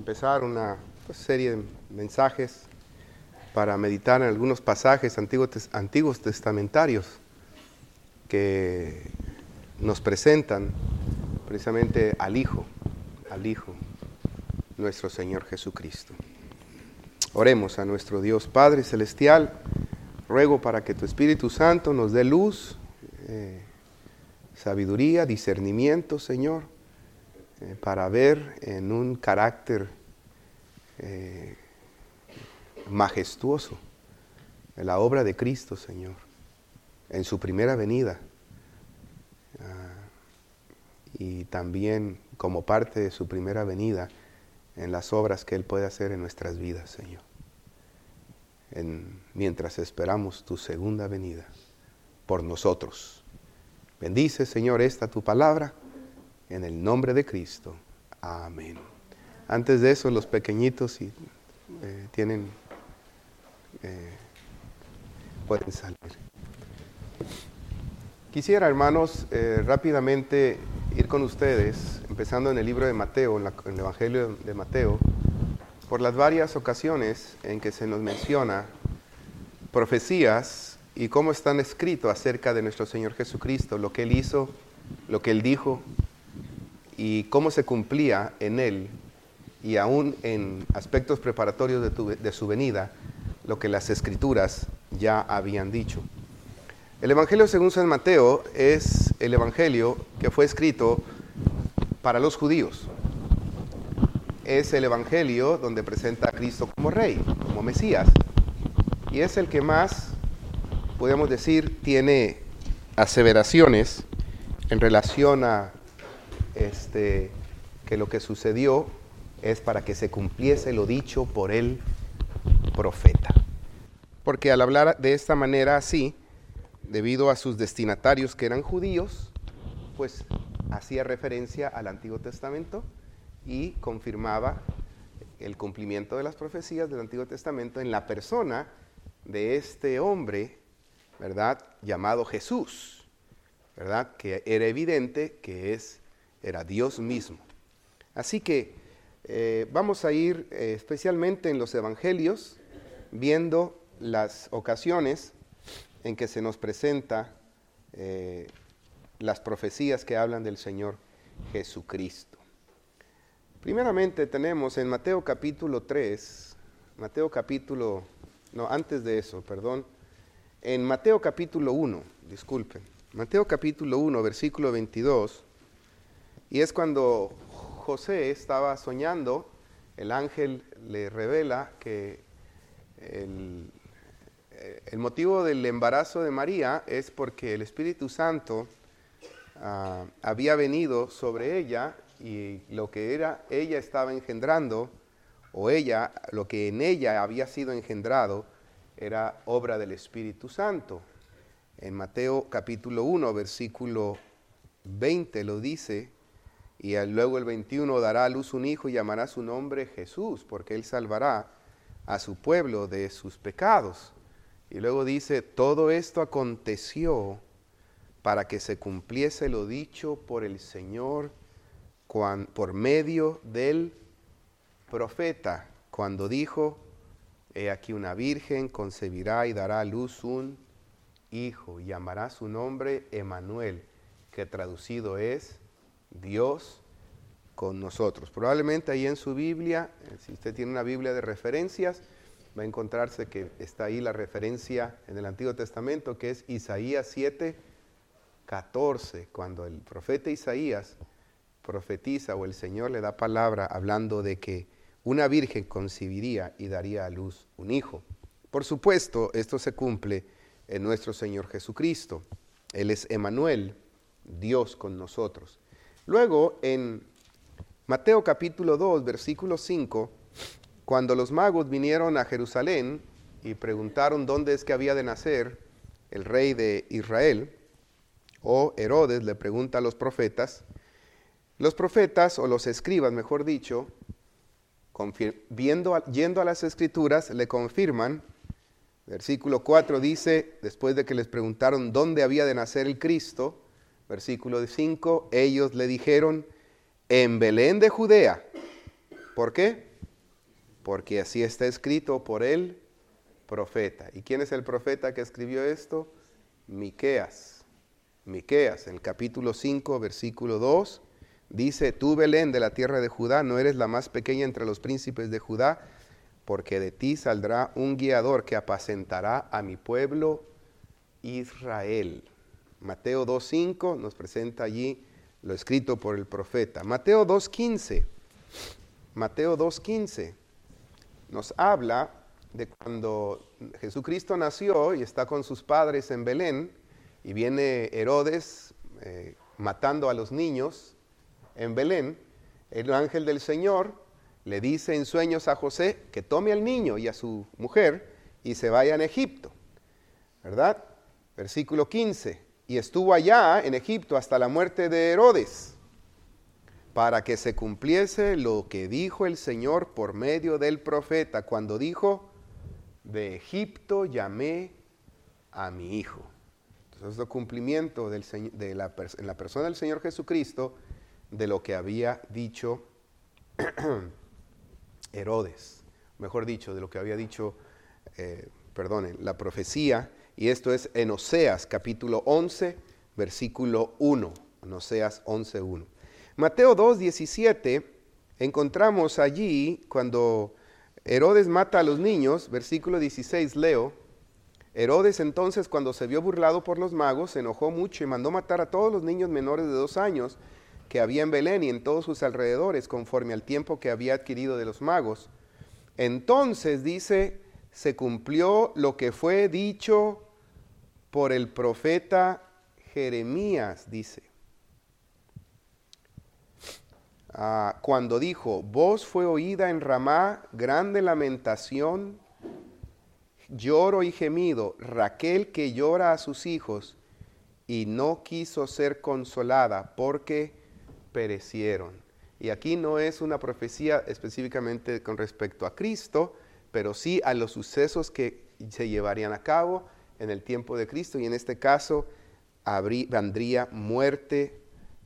empezar una serie de mensajes para meditar en algunos pasajes antiguos testamentarios que nos presentan precisamente al Hijo, nuestro Señor Jesucristo. Oremos a nuestro Dios Padre Celestial. Ruego para que tu Espíritu Santo nos dé luz, sabiduría, discernimiento, Señor, para ver en un carácter majestuoso la obra de Cristo, Señor, en su primera venida, y también como parte de su primera venida en las obras que Él puede hacer en nuestras vidas, Señor, mientras esperamos tu segunda venida por nosotros. Bendice, Señor, esta tu palabra, en el nombre de Cristo. Amén. Antes de eso, los pequeñitos pueden salir. Quisiera, hermanos, rápidamente ir con ustedes, empezando en el libro de Mateo, en el Evangelio de Mateo, por las varias ocasiones en que se nos menciona profecías y cómo están escritos acerca de nuestro Señor Jesucristo, lo que Él hizo, lo que Él dijo y cómo se cumplía en Él, y aún en aspectos preparatorios de su venida, lo que las Escrituras ya habían dicho. El Evangelio según San Mateo es el Evangelio que fue escrito para los judíos. Es el Evangelio donde presenta a Cristo como Rey, como Mesías. Y es el que más, podemos decir, tiene aseveraciones en relación a que lo que sucedió es para que se cumpliese lo dicho por el profeta. Porque al hablar de esta manera así, debido a sus destinatarios que eran judíos, pues hacía referencia al Antiguo Testamento y confirmaba el cumplimiento de las profecías del Antiguo Testamento en la persona de este hombre, ¿verdad?, llamado Jesús, ¿verdad?, que era evidente que era Dios mismo. Así que vamos a ir especialmente en los evangelios, viendo las ocasiones en que se nos presenta las profecías que hablan del Señor Jesucristo. Primeramente tenemos en Mateo capítulo 3, en Mateo capítulo 1, Mateo capítulo 1, versículo 22, y es cuando José estaba soñando, el ángel le revela que el motivo del embarazo de María es porque el Espíritu Santo había venido sobre ella, y lo que ella estaba engendrando, lo que en ella había sido engendrado, era obra del Espíritu Santo. En Mateo capítulo 1, versículo 20 lo dice, y luego el 21, dará a luz un hijo y llamará su nombre Jesús, porque él salvará a su pueblo de sus pecados. Y luego dice, todo esto aconteció para que se cumpliese lo dicho por el Señor por medio del profeta, cuando dijo, he aquí una virgen concebirá y dará a luz un hijo, y llamará su nombre Emmanuel, que traducido es Dios con nosotros. Probablemente ahí en su Biblia, si usted tiene una Biblia de referencias, va a encontrarse que está ahí la referencia en el Antiguo Testamento, que es Isaías 7:14, cuando el profeta Isaías profetiza, o el Señor le da palabra hablando de que una virgen concibiría y daría a luz un hijo. Por supuesto, esto se cumple en nuestro Señor Jesucristo. Él es Emmanuel, Dios con nosotros. Luego, en Mateo capítulo 2, versículo 5, cuando los magos vinieron a Jerusalén y preguntaron dónde es que había de nacer el rey de Israel, o Herodes le pregunta a los profetas, o los escribas, mejor dicho, yendo a las Escrituras, le confirman. Versículo 4 dice, después de que les preguntaron dónde había de nacer el Cristo, versículo 5, ellos le dijeron, en Belén de Judea. ¿Por qué? porque así está escrito por el profeta. ¿Y quién es el profeta que escribió esto? Miqueas. Miqueas, en el capítulo 5, versículo 2, dice: tú, Belén, de la tierra de Judá, no eres la más pequeña entre los príncipes de Judá, porque de ti saldrá un guiador que apacentará a mi pueblo Israel. Mateo 2:5 nos presenta allí lo escrito por el profeta. Mateo 2:15. Mateo 2:15 nos habla de cuando Jesucristo nació y está con sus padres en Belén, y viene Herodes matando a los niños en Belén. El ángel del Señor le dice en sueños a José que tome al niño y a su mujer y se vayan a Egipto, ¿verdad? Versículo 15, y estuvo allá en Egipto hasta la muerte de Herodes, para que se cumpliese lo que dijo el Señor por medio del profeta, cuando dijo: de Egipto llamé a mi hijo. Entonces, es el cumplimiento en la persona del Señor Jesucristo de lo que había dicho Herodes, mejor dicho, de lo que había dicho, la profecía, y esto es en Oseas capítulo 11, versículo 1, en Oseas 11:1. Mateo 2:17, encontramos allí cuando Herodes mata a los niños, versículo 16 leo: Herodes entonces, cuando se vio burlado por los magos, se enojó mucho y mandó matar a todos los niños menores de 2 años que había en Belén y en todos sus alrededores, conforme al tiempo que había adquirido de los magos. Entonces, dice, se cumplió lo que fue dicho por el profeta Jeremías, dice. Cuando dijo: voz fue oída en Ramá, grande lamentación, lloro y gemido, Raquel que llora a sus hijos, y no quiso ser consolada, porque perecieron. Y aquí no es una profecía específicamente con respecto a Cristo, pero sí a los sucesos que se llevarían a cabo en el tiempo de Cristo, y en este caso vendría muerte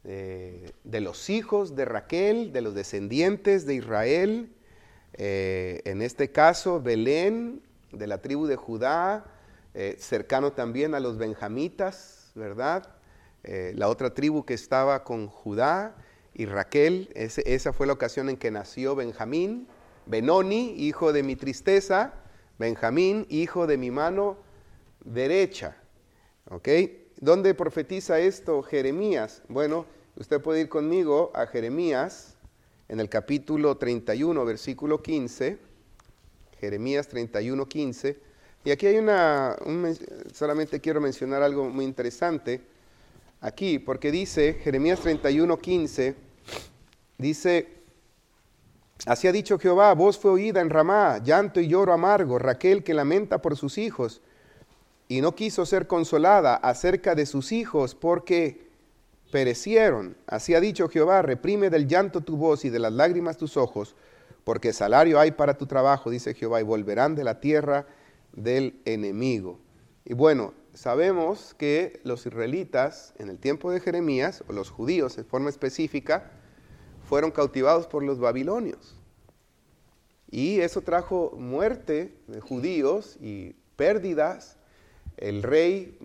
de los hijos de Raquel, de los descendientes de Israel, en este caso Belén, de la tribu de Judá, cercano también a los benjamitas, ¿verdad? La otra tribu que estaba con Judá y Raquel, esa fue la ocasión en que nació Benjamín, Benoni, hijo de mi tristeza, Benjamín, hijo de mi mano derecha. ¿Ok? ¿Dónde profetiza esto Jeremías? Bueno, usted puede ir conmigo a Jeremías, en el capítulo 31, versículo 15, Jeremías 31, 15, y aquí hay solamente quiero mencionar algo muy interesante aquí, porque dice, Jeremías 31, 15, dice: así ha dicho Jehová, voz fue oída en Ramá, llanto y lloro amargo, Raquel que lamenta por sus hijos, y no quiso ser consolada acerca de sus hijos, porque perecieron. Así ha dicho Jehová, reprime del llanto tu voz y de las lágrimas tus ojos, porque salario hay para tu trabajo, dice Jehová, y volverán de la tierra del enemigo. Y bueno, sabemos que los israelitas en el tiempo de Jeremías, o los judíos en forma específica, fueron cautivados por los babilonios. Y eso trajo muerte de judíos y pérdidas. El rey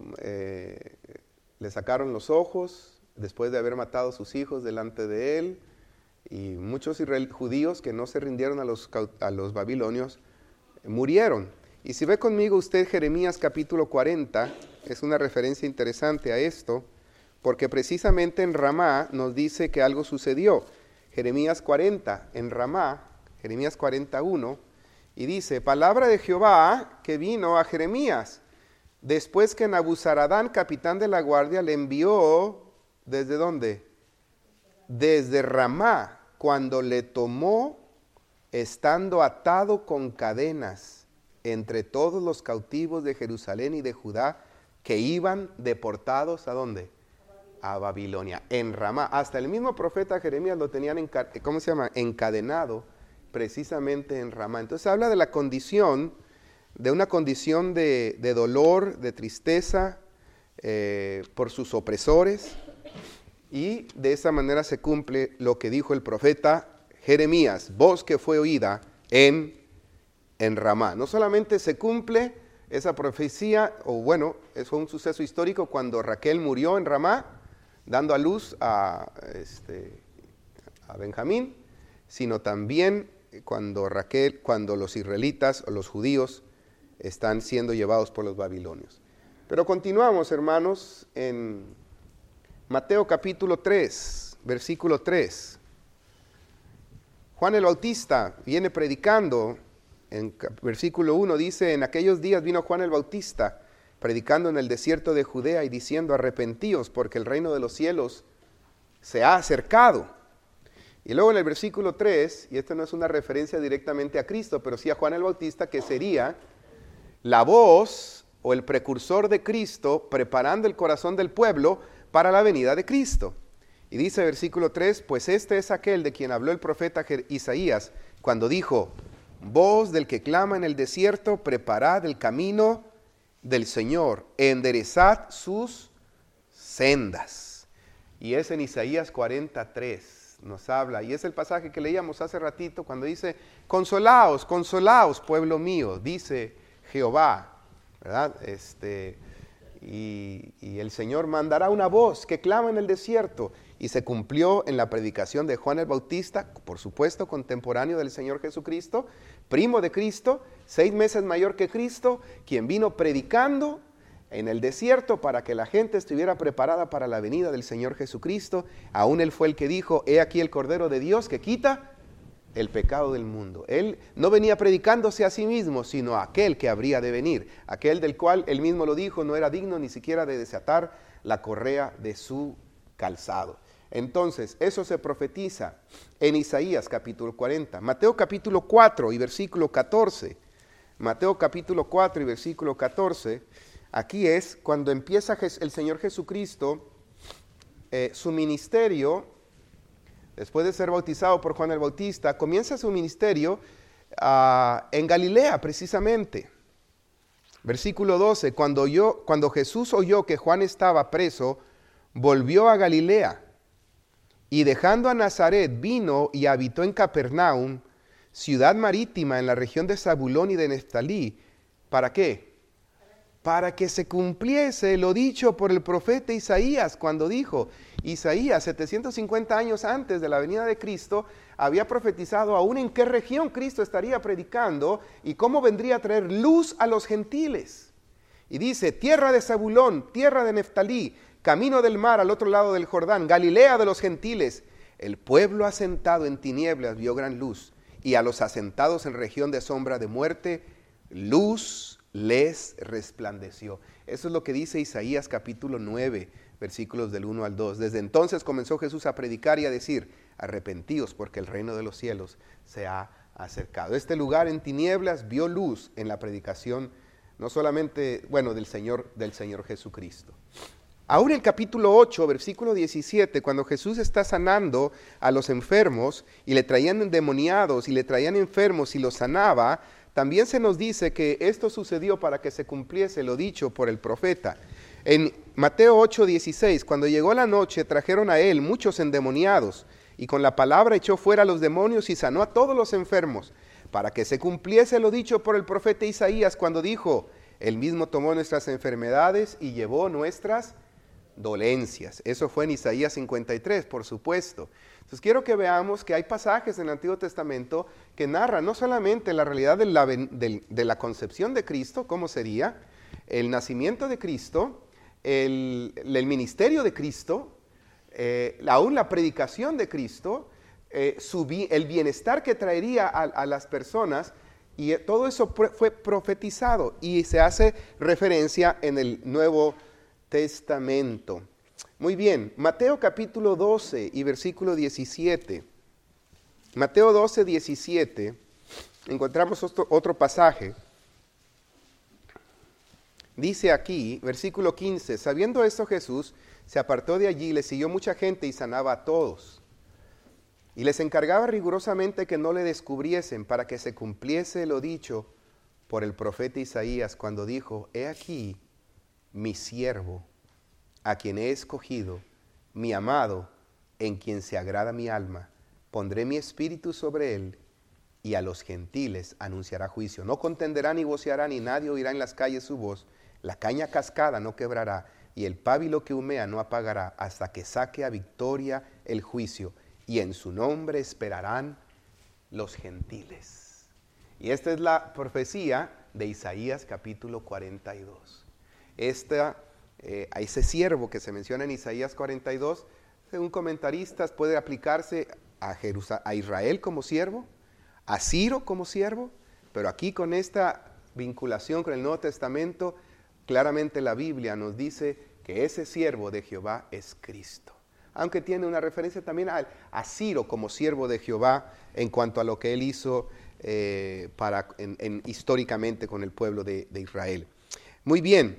le sacaron los ojos después de haber matado a sus hijos delante de él. Y muchos judíos que no se rindieron a los babilonios murieron. Y si ve conmigo usted Jeremías capítulo 40, es una referencia interesante a esto, porque precisamente en Ramá nos dice que algo sucedió. Jeremías 40, en Ramá, Jeremías 41, y dice: palabra de Jehová que vino a Jeremías, después que Nabuzaradán, capitán de la guardia, le envió, ¿desde dónde? Desde Ramá, cuando le tomó estando atado con cadenas entre todos los cautivos de Jerusalén y de Judá que iban deportados ¿a dónde? A Babilonia, en Ramá. Hasta el mismo profeta Jeremías lo tenían encadenado precisamente en Ramá. Entonces habla de la condición, de una condición de dolor, de tristeza por sus opresores, y de esa manera se cumple lo que dijo el profeta Jeremías: voz que fue oída en en Ramá. No solamente se cumple esa profecía, o bueno, fue un suceso histórico cuando Raquel murió en Ramá, dando a luz a Benjamín, sino también cuando los israelitas o los judíos están siendo llevados por los babilonios. Pero continuamos, hermanos, en Mateo capítulo 3, versículo 3. Juan el Bautista viene predicando, en versículo 1 dice, en aquellos días vino Juan el Bautista, predicando en el desierto de Judea y diciendo, arrepentíos, porque el reino de los cielos se ha acercado. Y luego en el versículo 3, y esto no es una referencia directamente a Cristo, pero sí a Juan el Bautista, que sería la voz o el precursor de Cristo preparando el corazón del pueblo para la venida de Cristo. Y dice versículo 3, pues este es aquel de quien habló el profeta Isaías cuando dijo, voz del que clama en el desierto, preparad el camino del Señor, enderezad sus sendas. Y es en Isaías 43, nos habla, y es el pasaje que leíamos hace ratito cuando dice, consolaos, consolaos, pueblo mío, dice Jehová, ¿verdad? Y el Señor mandará una voz que clama en el desierto, y se cumplió en la predicación de Juan el Bautista, por supuesto contemporáneo del Señor Jesucristo, primo de Cristo, 6 meses mayor que Cristo, quien vino predicando en el desierto para que la gente estuviera preparada para la venida del Señor Jesucristo. Aún Él fue el que dijo, he aquí el Cordero de Dios que quita el pecado del mundo. Él no venía predicándose a sí mismo, sino a aquel que habría de venir, aquel del cual Él mismo lo dijo, no era digno ni siquiera de desatar la correa de su calzado. Entonces, eso se profetiza en Isaías capítulo 40. Mateo capítulo 4 y versículo 14. Mateo capítulo 4 y versículo 14. Aquí es cuando empieza el Señor Jesucristo su ministerio, después de ser bautizado por Juan el Bautista, comienza su ministerio en Galilea precisamente. Versículo 12, cuando Jesús oyó que Juan estaba preso, volvió a Galilea. Y dejando a Nazaret, vino y habitó en Capernaum, ciudad marítima en la región de Zabulón y de Neftalí. ¿Para qué? Para que se cumpliese lo dicho por el profeta Isaías, cuando dijo, Isaías, 750 años antes de la venida de Cristo, había profetizado aún en qué región Cristo estaría predicando y cómo vendría a traer luz a los gentiles. Y dice, tierra de Zabulón, tierra de Neftalí, camino del mar al otro lado del Jordán, Galilea de los gentiles. El pueblo asentado en tinieblas vio gran luz, y a los asentados en región de sombra de muerte, luz les resplandeció. Eso es lo que dice Isaías capítulo 9, versículos del 1 al 2. Desde entonces comenzó Jesús a predicar y a decir, arrepentíos porque el reino de los cielos se ha acercado. Este lugar en tinieblas vio luz en la predicación, no solamente, del Señor Jesucristo. Aún en el capítulo 8, versículo 17, cuando Jesús está sanando a los enfermos y le traían endemoniados y le traían enfermos y los sanaba, también se nos dice que esto sucedió para que se cumpliese lo dicho por el profeta. En Mateo 8, 16, cuando llegó la noche, trajeron a él muchos endemoniados y con la palabra echó fuera a los demonios y sanó a todos los enfermos, para que se cumpliese lo dicho por el profeta Isaías cuando dijo, él mismo tomó nuestras enfermedades y llevó nuestras dolencias. Eso fue en Isaías 53, por supuesto. Entonces quiero que veamos que hay pasajes en el Antiguo Testamento que narran no solamente la realidad de la concepción de Cristo, cómo sería, el nacimiento de Cristo, el ministerio de Cristo, aún la predicación de Cristo, el bienestar que traería a las personas, y todo eso fue profetizado y se hace referencia en el Nuevo Testamento. Muy bien, Mateo capítulo 12 y versículo 17. Mateo 12, 17, encontramos otro pasaje. Dice aquí, versículo 15, sabiendo esto Jesús se apartó de allí, le siguió mucha gente y sanaba a todos. Y les encargaba rigurosamente que no le descubriesen para que se cumpliese lo dicho por el profeta Isaías cuando dijo, he aquí mi siervo, a quien he escogido, mi amado, en quien se agrada mi alma. Pondré mi espíritu sobre él y a los gentiles anunciará juicio. No contenderá ni voceará, ni nadie oirá en las calles su voz. La caña cascada no quebrará, y el pábilo que humea no apagará, hasta que saque a victoria el juicio, y en su nombre esperarán los gentiles. Y esta es la profecía de Isaías capítulo 42. A ese siervo que se menciona en Isaías 42, según comentaristas, puede aplicarse a Israel como siervo, a Ciro como siervo, pero aquí con esta vinculación con el Nuevo Testamento, claramente la Biblia nos dice que ese siervo de Jehová es Cristo. Aunque tiene una referencia también a Ciro como siervo de Jehová en cuanto a lo que él hizo históricamente con el pueblo de Israel. Muy bien,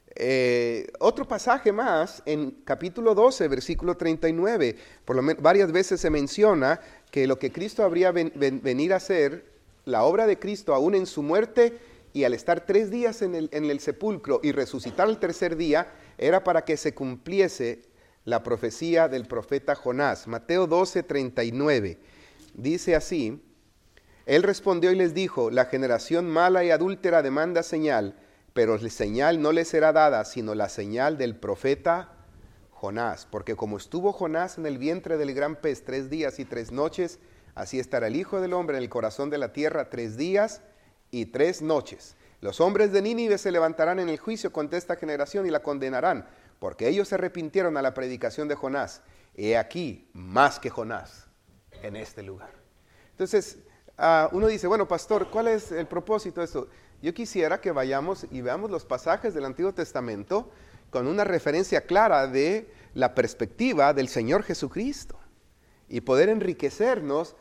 otro pasaje más en capítulo 12, versículo 39, por lo menos varias veces se menciona que lo que Cristo habría venir a hacer, la obra de Cristo aún en su muerte y al estar 3 días en el sepulcro y resucitar el tercer día, era para que se cumpliese la profecía del profeta Jonás. Mateo 12, 39, dice así: Él respondió y les dijo, la generación mala y adúltera demanda señal, pero la señal no le será dada, sino la señal del profeta Jonás. Porque como estuvo Jonás en el vientre del gran pez 3 días y 3 noches, así estará el Hijo del Hombre en el corazón de la tierra 3 días y 3 noches. Los hombres de Nínive se levantarán en el juicio contra esta generación y la condenarán, porque ellos se arrepintieron a la predicación de Jonás. He aquí, más que Jonás, en este lugar. Entonces, uno dice, bueno, pastor, ¿cuál es el propósito de esto? Yo quisiera que vayamos y veamos los pasajes del Antiguo Testamento con una referencia clara de la perspectiva del Señor Jesucristo y poder enriquecernos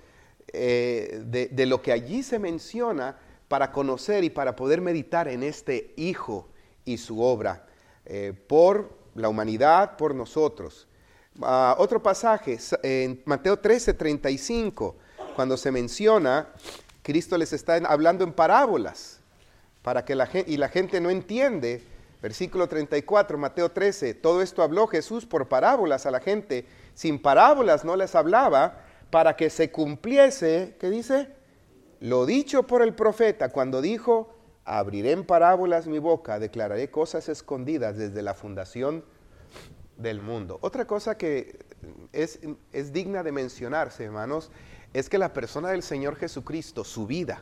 de lo que allí se menciona para conocer y para poder meditar en este Hijo y su obra por la humanidad, por nosotros. Otro pasaje, en Mateo 13, 35, cuando se menciona, Cristo les está hablando en parábolas, para que la gente no entiende. Versículo 34, Mateo 13, todo esto habló Jesús por parábolas a la gente, sin parábolas no les hablaba, para que se cumpliese, ¿qué dice? Lo dicho por el profeta, cuando dijo, abriré en parábolas mi boca, declararé cosas escondidas desde la fundación del mundo. Otra cosa que es digna de mencionarse, hermanos, es que la persona del Señor Jesucristo, su vida,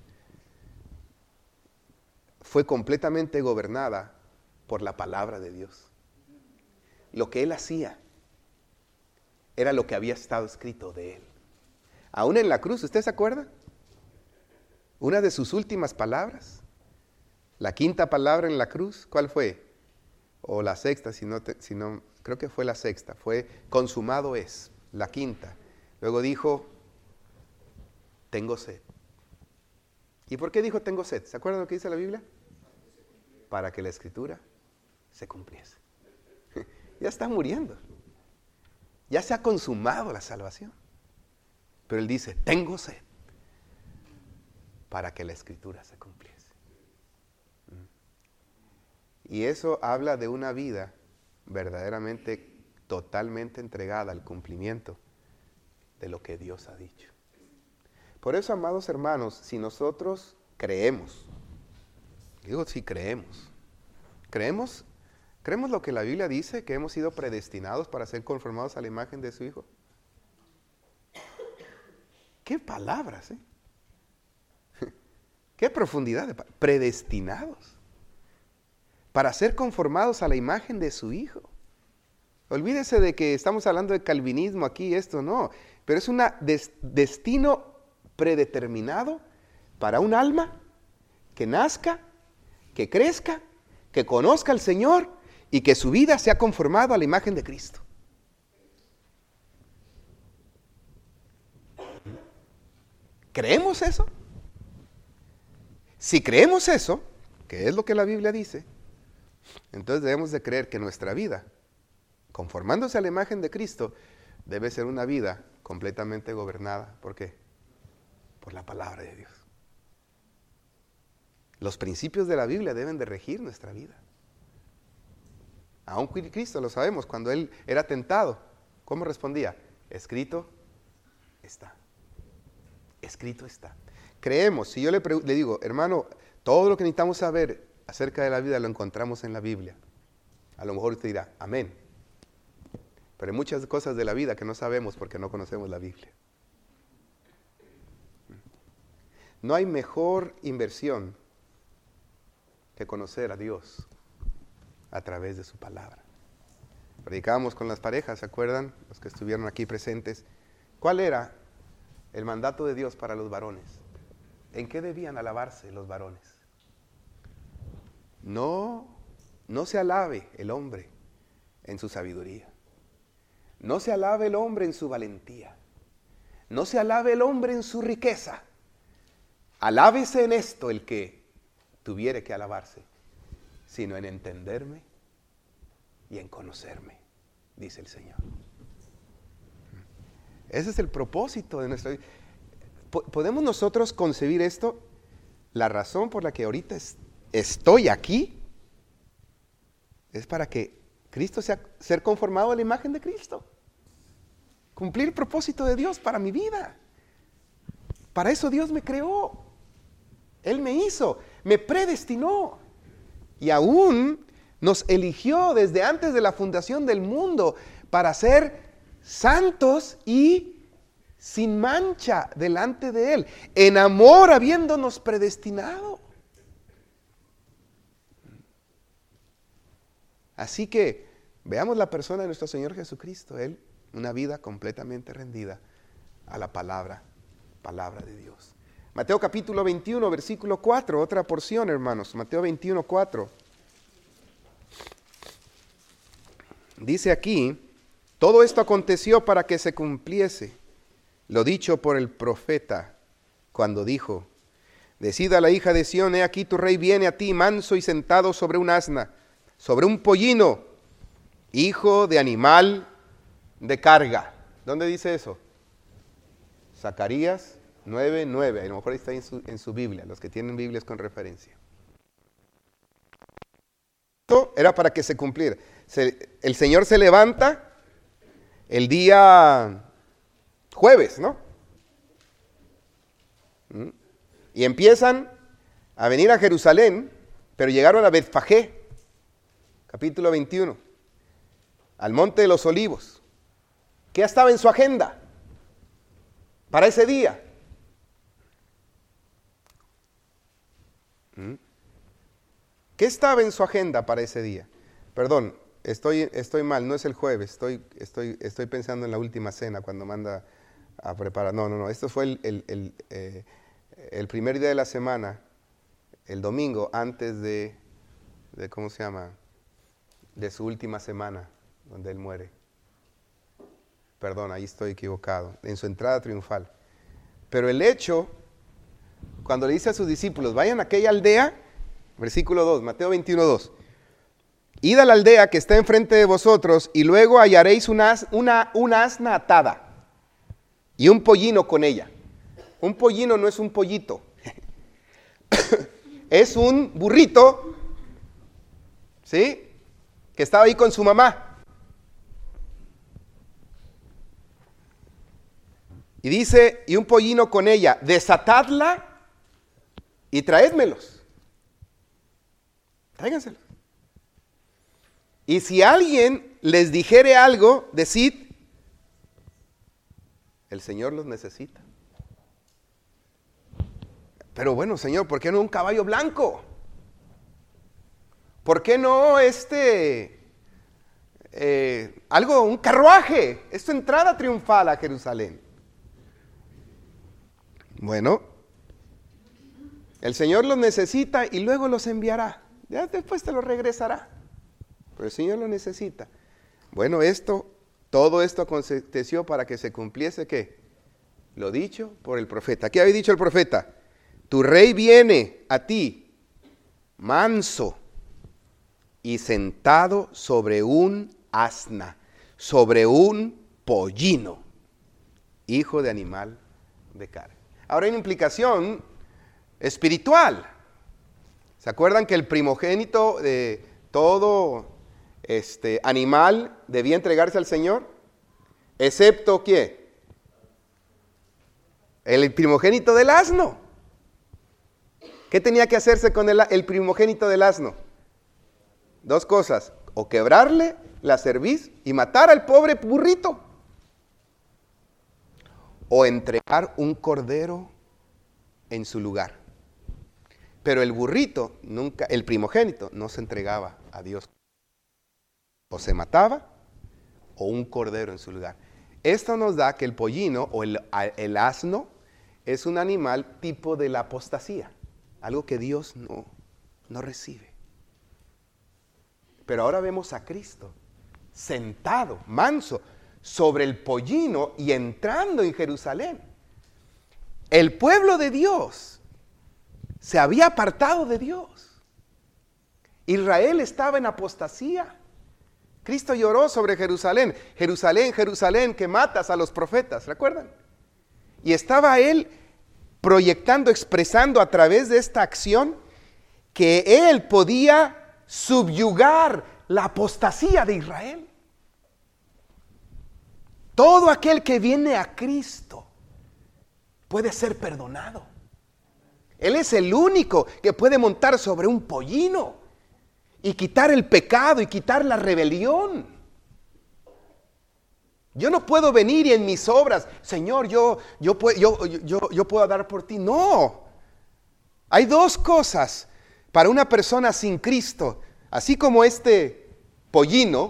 fue completamente gobernada por la palabra de Dios. Lo que él hacía era lo que había estado escrito de él. Aún en la cruz, ¿usted se acuerda? Una de sus últimas palabras, la 5ª palabra en la cruz, ¿cuál fue? O la 6ª, si no, creo que fue la 6ª, fue consumado es, la 5ª. Luego dijo, tengo sed. ¿Y por qué dijo tengo sed? ¿Se acuerdan lo que dice la Biblia? Para que la Escritura se cumpliese. Ya está muriendo. Ya se ha consumado la salvación. Pero él dice, tengo sed, para que la Escritura se cumpliese. Y eso habla de una vida verdaderamente, totalmente entregada al cumplimiento de lo que Dios ha dicho. Por eso, amados hermanos, si nosotros creemos, digo si creemos lo que la Biblia dice, que hemos sido predestinados para ser conformados a la imagen de su Hijo. ¡Qué palabras! ¡Qué profundidad! Predestinados para ser conformados a la imagen de su Hijo. Olvídese de que estamos hablando de calvinismo aquí, esto no, pero es un destino predeterminado para un alma que nazca, que crezca, que conozca al Señor y que su vida sea conformado a la imagen de Cristo. ¿Creemos eso? Si creemos eso, que es lo que la Biblia dice, entonces debemos de creer que nuestra vida, conformándose a la imagen de Cristo, debe ser una vida completamente gobernada. ¿Por qué? Por la palabra de Dios. Los principios de la Biblia deben de regir nuestra vida. Aún Cristo, lo sabemos, cuando Él era tentado, ¿cómo respondía? Escrito está. Escrito está. creemos. Si yo le digo, hermano, todo lo que necesitamos saber acerca de la vida lo encontramos en la Biblia. A lo mejor usted dirá, amén. Pero hay muchas cosas de la vida que no sabemos porque no conocemos la Biblia. No hay mejor inversión que conocer a Dios a través de su palabra. Predicábamos con las parejas, ¿se acuerdan? Los que estuvieron aquí presentes. ¿Cuál era el mandato de Dios para los varones? ¿En qué debían alabarse los varones? No se alabe el hombre en su sabiduría. No se alabe el hombre en su valentía. No se alabe el hombre en su riqueza. Alábese en esto el que tuviere que alabarse, sino en entenderme y en conocerme, dice el Señor. Ese es el propósito de nuestra vida. ¿Podemos nosotros concebir esto? La razón por la que ahorita estoy aquí es para que Cristo sea ser conformado a la imagen de Cristo. Cumplir el propósito de Dios para mi vida. Para eso Dios me creó. Él me hizo, me predestinó. Y aún nos eligió desde antes de la fundación del mundo para ser santos y sin mancha delante de Él. En amor habiéndonos predestinado. Así que veamos la persona de nuestro Señor Jesucristo. Él, una vida completamente rendida a la palabra de Dios. Mateo capítulo 21, versículo 4, otra porción, hermanos. Mateo 21, 4. Dice aquí, todo esto aconteció para que se cumpliese lo dicho por el profeta cuando dijo, decida la hija de Sión, he aquí tu rey viene a ti manso y sentado sobre un asna, sobre un pollino, hijo de animal de carga. ¿Dónde dice eso? Zacarías 9:9, a lo mejor está en su Biblia, los que tienen Biblias con referencia. Esto era para que se cumpliera. El Señor se levanta el día jueves, ¿no? Y empiezan a venir a Jerusalén, pero llegaron a Betfagé, capítulo 21, al Monte de los Olivos. ¿Qué estaba en su agenda para ese día? ¿Qué estaba en su agenda para ese día? Perdón, estoy mal, no es el jueves, estoy pensando en la última cena cuando manda a preparar. No, esto fue el primer día de la semana, el domingo antes de ¿cómo se llama? De su última semana, donde él muere. Perdón, ahí estoy equivocado, en su entrada triunfal. Pero el hecho, cuando le dice a sus discípulos, vayan a aquella aldea, versículo 2, Mateo 21, 2. Id a la aldea que está enfrente de vosotros y luego hallaréis una asna atada y un pollino con ella. Un pollino no es un pollito, es un burrito, ¿sí? Que estaba ahí con su mamá. Y dice, y un pollino con ella, desatadla y traédmelos. Tráiganselos. Y si alguien les dijere algo, decid, el Señor los necesita. Pero bueno, Señor, ¿por qué no un caballo blanco? ¿Por qué no un carruaje? Es tu entrada triunfal a Jerusalén. Bueno, el Señor los necesita y luego los enviará. Ya después te los regresará. Pero el Señor lo necesita. Bueno, todo esto aconteció para que se cumpliese, ¿qué? Lo dicho por el profeta. ¿Qué había dicho el profeta? Tu rey viene a ti, manso y sentado sobre un asna, sobre un pollino, hijo de animal de carga. Ahora hay una implicación espiritual. ¿Se acuerdan que el primogénito de todo animal debía entregarse al Señor? Excepto ¿qué? El primogénito del asno. ¿Qué tenía que hacerse con el primogénito del asno? Dos cosas, o quebrarle la cerviz y matar al pobre burrito, o entregar un cordero en su lugar. Pero el burrito, nunca, el primogénito, no se entregaba a Dios. O se mataba, o un cordero en su lugar. Esto nos da que el pollino o el asno es un animal tipo de la apostasía, algo que Dios no recibe. Pero ahora vemos a Cristo sentado, manso, sobre el pollino y entrando en Jerusalén. El pueblo de Dios se había apartado de Dios. Israel estaba en apostasía. Cristo lloró sobre Jerusalén. Jerusalén, Jerusalén, que matas a los profetas, ¿recuerdan? Y estaba él proyectando, expresando a través de esta acción que él podía subyugar la apostasía de Israel. Todo aquel que viene a Cristo puede ser perdonado. Él es el único que puede montar sobre un pollino y quitar el pecado y quitar la rebelión. Yo no puedo venir y en mis obras, Señor, yo puedo dar por ti. No. Hay dos cosas para una persona sin Cristo. Así como este pollino,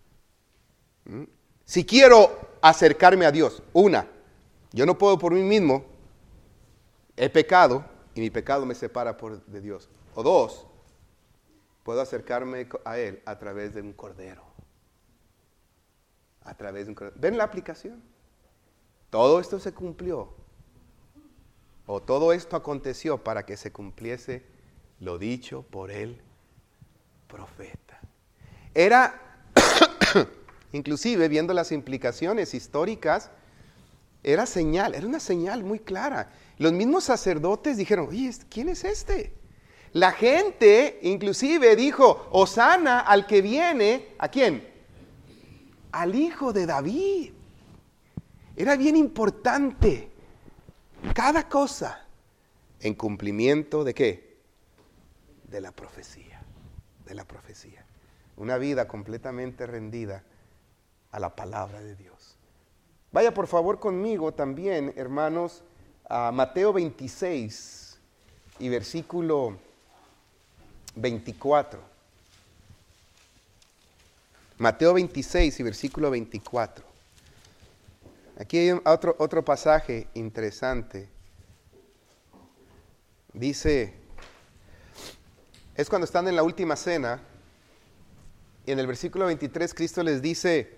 si quiero acercarme a Dios, yo no puedo por mí mismo, he pecado y mi pecado me separa de Dios. O dos, puedo acercarme a Él a través de un cordero. A través de un cordero. ¿Ven la aplicación? Todo esto se cumplió. O todo esto aconteció para que se cumpliese lo dicho por el profeta. Era, inclusive viendo las implicaciones históricas, era una señal muy clara. Los mismos sacerdotes dijeron, oye, ¿quién es este? La gente inclusive dijo, Hosana al que viene, ¿a quién? Al hijo de David. Era bien importante cada cosa en cumplimiento ¿de qué? De la profecía, de la profecía. Una vida completamente rendida a la palabra de Dios. Vaya por favor conmigo también, hermanos, a Mateo 26 y versículo 24. Mateo 26 y versículo 24. Aquí hay otro pasaje interesante. Dice, es cuando están en la última cena, y en el versículo 23 Cristo les dice,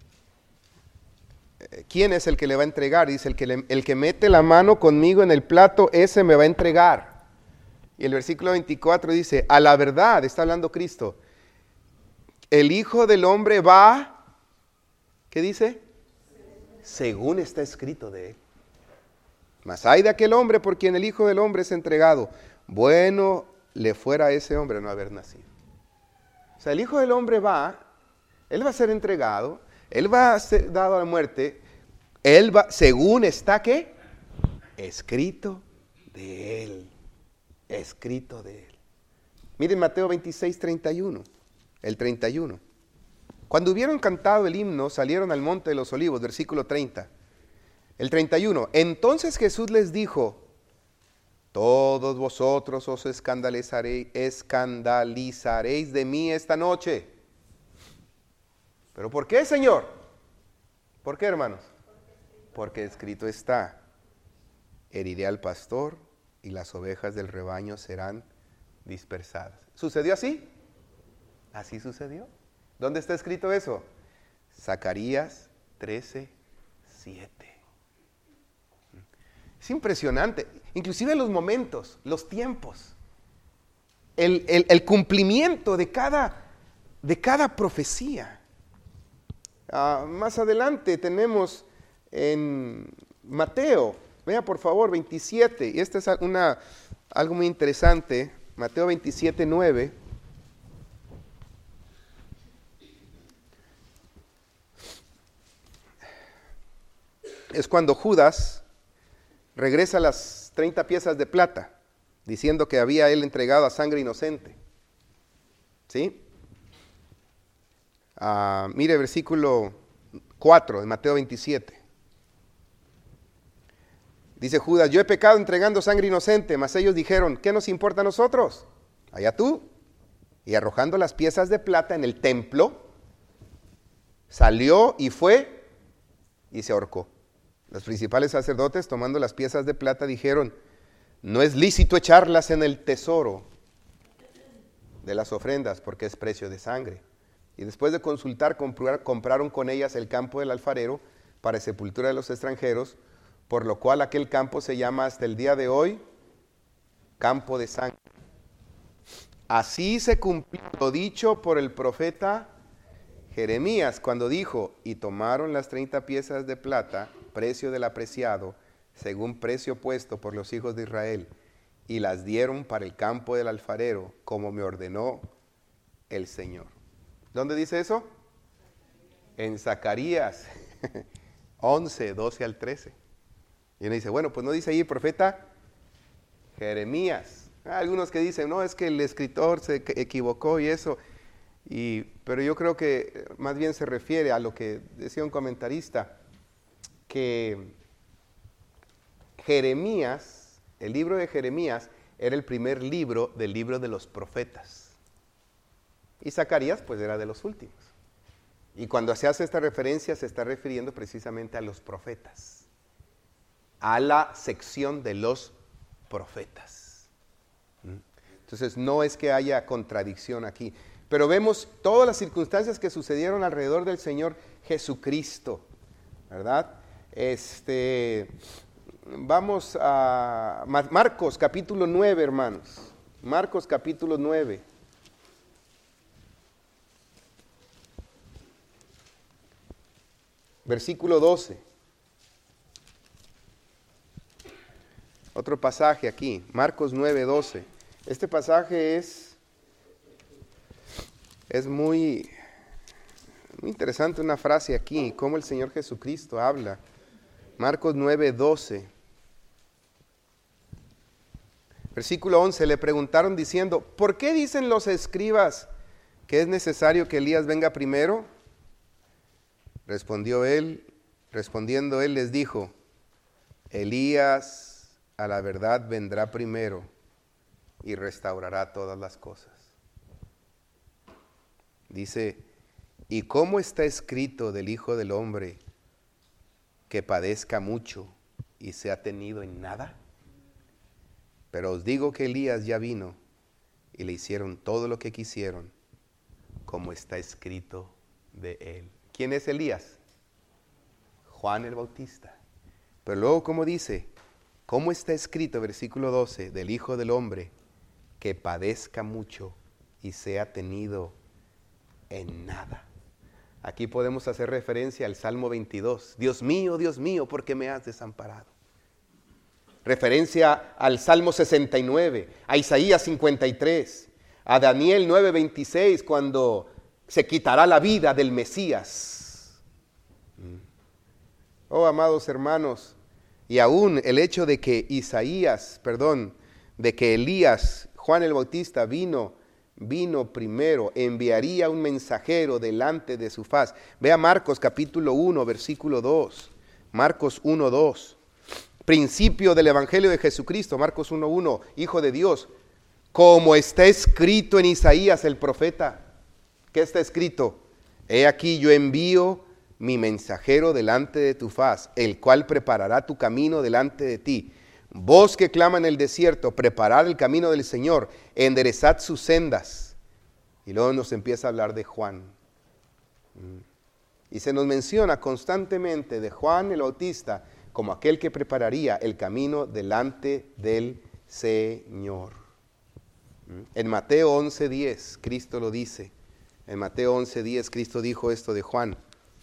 ¿quién es el que le va a entregar? Dice, el que mete la mano conmigo en el plato, ese me va a entregar. Y el versículo 24 dice, a la verdad, está hablando Cristo, el Hijo del Hombre va, ¿qué dice? Según está escrito de él. Mas hay de aquel hombre por quien el Hijo del Hombre es entregado. Bueno le fuera a ese hombre no haber nacido. O sea, el Hijo del Hombre él va a ser entregado, él va a ser dado a la muerte, él va, según está, ¿qué? Escrito de él. Escrito de él. Miren Mateo 26, 31. El 31. Cuando hubieron cantado el himno, salieron al monte de los olivos, versículo 30. El 31. Entonces Jesús les dijo, todos vosotros os escandalizaréis de mí esta noche. ¿Pero por qué, Señor? ¿Por qué, hermanos? Porque escrito está, heriré al pastor y las ovejas del rebaño serán dispersadas. ¿Sucedió así? Así sucedió. ¿Dónde está escrito eso? Zacarías 13, 7. Es impresionante, inclusive los momentos, los tiempos, el cumplimiento de cada profecía. Más adelante tenemos en Mateo, vea por favor 27, y esta es algo muy interesante, Mateo 27, 9. Es cuando Judas regresa las 30 piezas de plata diciendo que había él entregado a sangre inocente. ¿Sí? Mire versículo 4 de Mateo 27. Dice Judas, yo he pecado entregando sangre inocente, mas ellos dijeron, ¿qué nos importa a nosotros? Allá tú. Y arrojando las piezas de plata en el templo, salió y fue y se ahorcó. Los principales sacerdotes, tomando las piezas de plata, dijeron, no es lícito echarlas en el tesoro de las ofrendas, porque es precio de sangre. Y después de consultar, compraron con ellas el campo del alfarero para sepultura de los extranjeros, por lo cual aquel campo se llama hasta el día de hoy campo de sangre. Así se cumplió lo dicho por el profeta Jeremías, cuando dijo, y tomaron las 30 piezas de plata, precio del apreciado, según precio puesto por los hijos de Israel, y las dieron para el campo del alfarero, como me ordenó el Señor. ¿Dónde dice eso? En Zacarías 11, 12 al 13. Y uno dice, bueno, pues no dice ahí el profeta Jeremías. Algunos que dicen, no, es que el escritor se equivocó y eso. Pero yo creo que más bien se refiere a lo que decía un comentarista, que Jeremías, el libro de Jeremías, era el primer libro del libro de los profetas. Y Zacarías, pues, era de los últimos. Y cuando se hace esta referencia, se está refiriendo precisamente a los profetas, a la sección de los profetas. Entonces, no es que haya contradicción aquí, pero vemos todas las circunstancias que sucedieron alrededor del Señor Jesucristo, ¿verdad? Vamos a Marcos capítulo 9, hermanos. Marcos capítulo 9. Versículo 12. Otro pasaje aquí, Marcos 9, 12. Este pasaje es muy interesante, una frase aquí, cómo el Señor Jesucristo habla. Marcos 9, 12. Versículo 11, le preguntaron diciendo, ¿por qué dicen los escribas que es necesario que Elías venga primero? Respondiendo él les dijo, Elías a la verdad vendrá primero y restaurará todas las cosas. Dice, ¿y cómo está escrito del Hijo del Hombre que padezca mucho y sea tenido en nada? Pero os digo que Elías ya vino y le hicieron todo lo que quisieron, como está escrito de él. ¿Quién es Elías? Juan el Bautista. Pero luego, ¿cómo dice? ¿Cómo está escrito, versículo 12, del Hijo del Hombre, que padezca mucho y sea tenido en nada? Aquí podemos hacer referencia al Salmo 22. Dios mío, ¿por qué me has desamparado? Referencia al Salmo 69, a Isaías 53, a Daniel 9:26, cuando se quitará la vida del Mesías. Oh, amados hermanos, y aún el hecho de que de que Elías, Juan el Bautista vino primero, enviaría un mensajero delante de su faz. Vea Marcos capítulo 1, versículo 2. Marcos 1, 2. Principio del Evangelio de Jesucristo, Marcos 1, 1, Hijo de Dios. Como está escrito en Isaías el profeta. ¿Qué está escrito? He aquí yo envío mi mensajero delante de tu faz, el cual preparará tu camino delante de ti. Vos que clama en el desierto, preparad el camino del Señor, enderezad sus sendas. Y luego nos empieza a hablar de Juan. Y se nos menciona constantemente de Juan el Bautista como aquel que prepararía el camino delante del Señor. En Mateo 11:10, Cristo lo dice. En Mateo 11:10, Cristo dijo esto de Juan.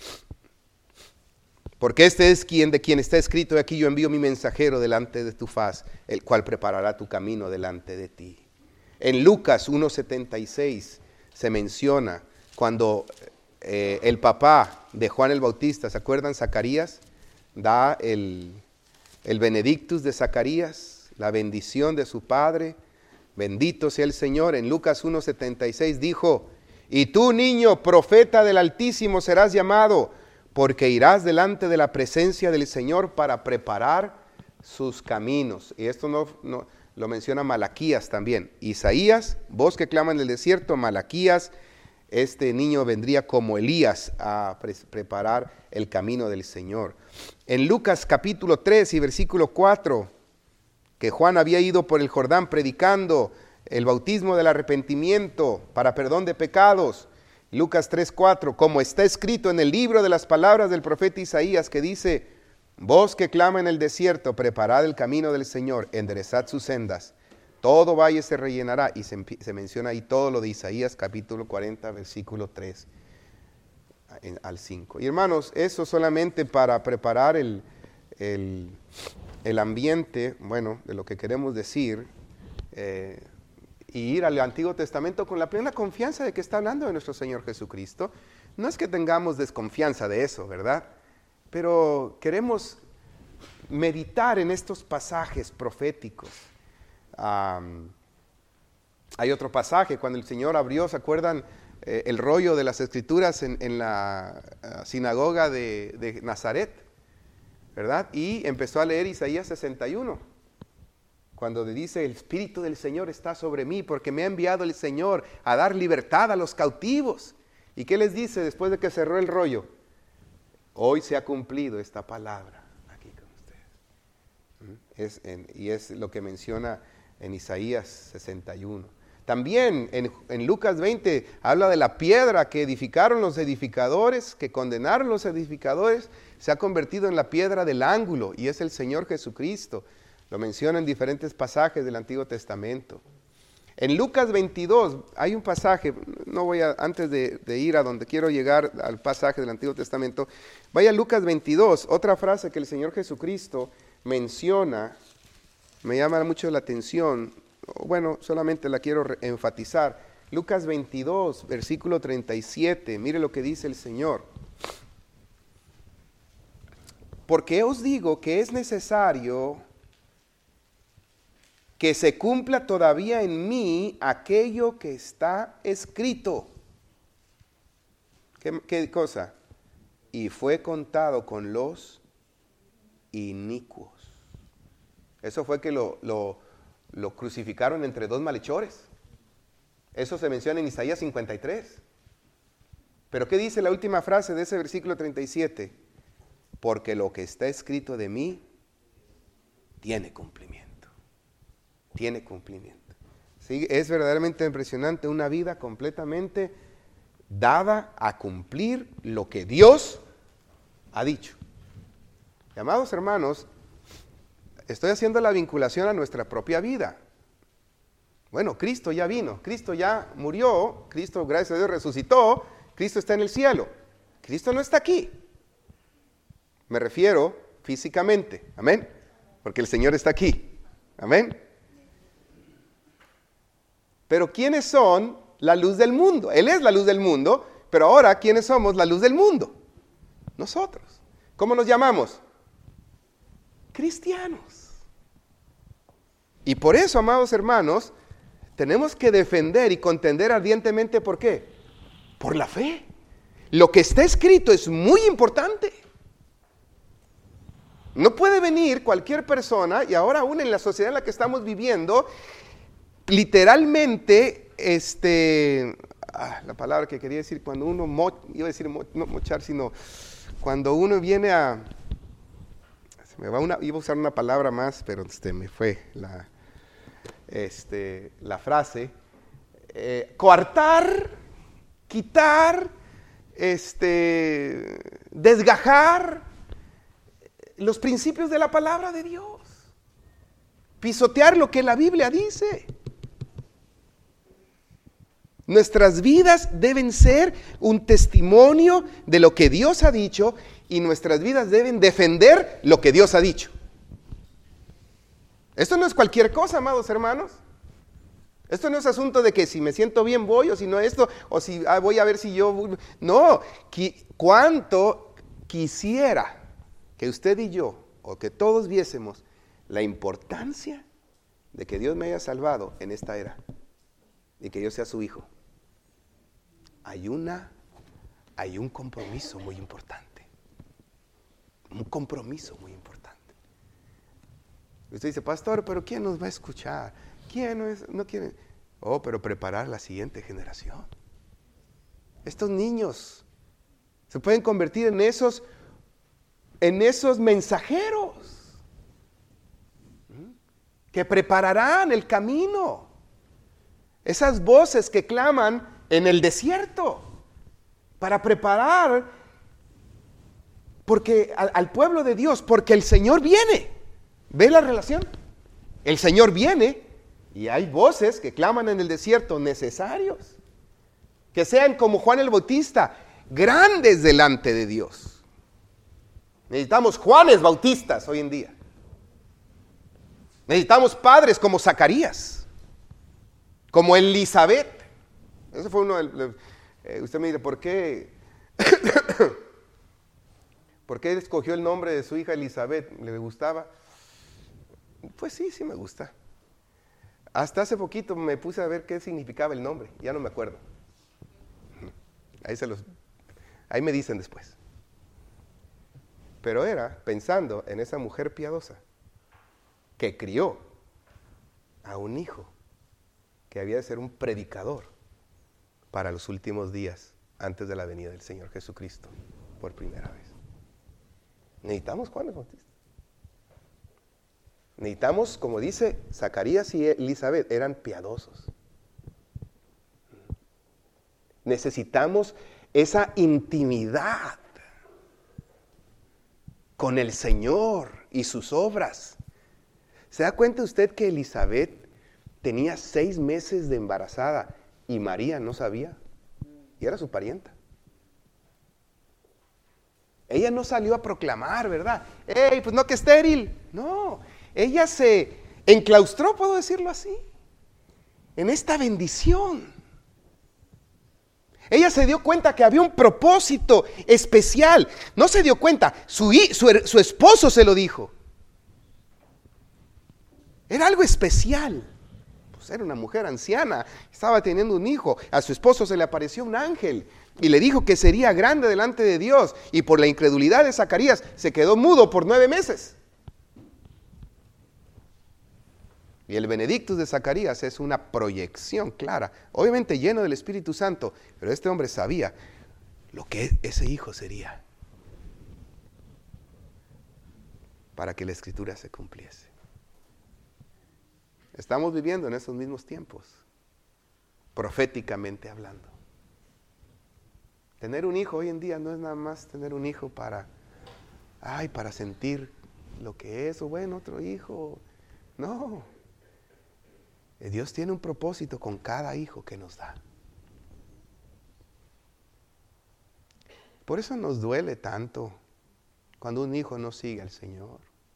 Porque este es de quien está escrito, aquí yo envío mi mensajero delante de tu faz, el cual preparará tu camino delante de ti. En Lucas 1:76 se menciona cuando el papá de Juan el Bautista, ¿se acuerdan? Zacarías, da el Benedictus de Zacarías, la bendición de su Padre. Bendito sea el Señor. En Lucas 1:76 dijo: y tú, niño, profeta del Altísimo serás llamado, porque irás delante de la presencia del Señor para preparar sus caminos. Y esto no lo menciona Malaquías también. Isaías, voz que clama en el desierto. Malaquías, este niño vendría como Elías a preparar el camino del Señor. En Lucas capítulo 3 y versículo 4, que Juan había ido por el Jordán predicando el bautismo del arrepentimiento para perdón de pecados. Lucas 3:4, como está escrito en el libro de las palabras del profeta Isaías, que dice: voz que clama en el desierto, preparad el camino del Señor, enderezad sus sendas. Todo valle se rellenará. Y se menciona ahí todo lo de Isaías capítulo 40, versículo 3 al 5. Y hermanos, eso solamente para preparar el ambiente, bueno, de lo que queremos decir, y ir al Antiguo Testamento con la plena confianza de que está hablando de nuestro Señor Jesucristo. No es que tengamos desconfianza de eso, ¿verdad? Pero queremos meditar en estos pasajes proféticos. Hay otro pasaje, cuando el Señor abrió, ¿se acuerdan? El rollo de las Escrituras en la sinagoga de Nazaret, ¿verdad? Y empezó a leer Isaías 61. Cuando dice: el Espíritu del Señor está sobre mí, porque me ha enviado el Señor a dar libertad a los cautivos. ¿Y qué les dice después de que cerró el rollo? Hoy se ha cumplido esta palabra aquí con ustedes. Y es lo que menciona en Isaías 61. También en Lucas 20 habla de la piedra que edificaron los edificadores, que condenaron los edificadores, se ha convertido en la piedra del ángulo, y es el Señor Jesucristo. Lo menciona en diferentes pasajes del Antiguo Testamento. En Lucas 22 hay un pasaje, antes de ir a donde quiero llegar al pasaje del Antiguo Testamento, vaya a Lucas 22, otra frase que el Señor Jesucristo menciona, me llama mucho la atención, bueno, solamente la quiero enfatizar. Lucas 22, versículo 37, mire lo que dice el Señor. Porque os digo que es necesario que se cumpla todavía en mí aquello que está escrito. ¿Qué cosa? Y fue contado con los inicuos. Eso fue que lo crucificaron entre dos malhechores. Eso se menciona en Isaías 53. Pero ¿qué dice la última frase de ese versículo 37? Porque lo que está escrito de mí tiene cumplimiento. Tiene cumplimiento. ¿Sí? Es verdaderamente impresionante, una vida completamente dada a cumplir lo que Dios ha dicho. Y, amados hermanos, estoy haciendo la vinculación a nuestra propia vida. Bueno, Cristo ya vino, Cristo ya murió, Cristo, gracias a Dios, resucitó, Cristo está en el cielo. Cristo no está aquí. Me refiero físicamente, amén, porque el Señor está aquí, amén. Pero ¿quiénes son la luz del mundo? Él es la luz del mundo, pero ahora ¿quiénes somos la luz del mundo? Nosotros. ¿Cómo nos llamamos? Cristianos. Y por eso, amados hermanos, tenemos que defender y contender ardientemente. ¿Por qué? Por la fe. Lo que está escrito es muy importante. No puede venir cualquier persona, y ahora aún en la sociedad en la que estamos viviendo, literalmente, la palabra que quería decir, cuando uno, iba a decir no mochar, sino cuando uno viene a, iba a usar una palabra más, pero me fue la frase, coartar, quitar, desgajar los principios de la palabra de Dios, pisotear lo que la Biblia dice. Nuestras vidas deben ser un testimonio de lo que Dios ha dicho, y nuestras vidas deben defender lo que Dios ha dicho. Esto no es cualquier cosa, amados hermanos. Esto no es asunto de que si me siento bien voy, o si no esto, o si voy a ver si yo... No, cuánto quisiera que usted y yo, o que todos viésemos la importancia de que Dios me haya salvado en esta era y que yo sea su hijo, hay un compromiso muy importante. Un compromiso muy importante. Usted dice, pastor, pero ¿quién nos va a escuchar? ¿Quién no quiere? Oh, pero preparar la siguiente generación. Estos niños se pueden convertir en esos mensajeros que prepararán el camino. Esas voces que claman en el desierto para preparar al pueblo de Dios, porque el Señor viene. ¿Ve la relación? El Señor viene y hay voces que claman en el desierto necesarios. Que sean como Juan el Bautista, grandes delante de Dios. Necesitamos Juanes Bautistas hoy en día. Necesitamos padres como Zacarías, como Elizabeth. Ese fue uno usted me dice, ¿por qué? ¿Por qué escogió el nombre de su hija Elizabeth? ¿Le gustaba? Pues sí me gusta. Hasta hace poquito me puse a ver qué significaba el nombre. Ya no me acuerdo. Ahí me dicen después. Pero era pensando en esa mujer piadosa que crió a un hijo que había de ser un predicador para los últimos días antes de la venida del Señor Jesucristo por primera vez. Necesitamos Juan Bautista. Necesitamos, como dice Zacarías y Elizabeth, eran piadosos. Necesitamos esa intimidad con el Señor y sus obras. ¿Se da cuenta usted que Elizabeth tenía 6 meses de embarazada y María no sabía? Y era su parienta. Ella no salió a proclamar, ¿verdad? ¡Ey, pues no, que estéril! No, ella se enclaustró, puedo decirlo así, en esta bendición. Ella se dio cuenta que había un propósito especial. No se dio cuenta, su esposo se lo dijo. Era algo especial. Pues era una mujer anciana, estaba teniendo un hijo. A su esposo se le apareció un ángel y le dijo que sería grande delante de Dios. Y por la incredulidad de Zacarías se quedó mudo por 9 meses. Y el Benedictus de Zacarías es una proyección clara, obviamente lleno del Espíritu Santo, pero este hombre sabía lo que ese hijo sería para que la Escritura se cumpliese. Estamos viviendo en esos mismos tiempos, proféticamente hablando. Tener un hijo hoy en día no es nada más tener un hijo para sentir lo que es, o bueno, otro hijo. No. Dios tiene un propósito con cada hijo que nos da. Por eso nos duele tanto cuando un hijo no sigue al Señor.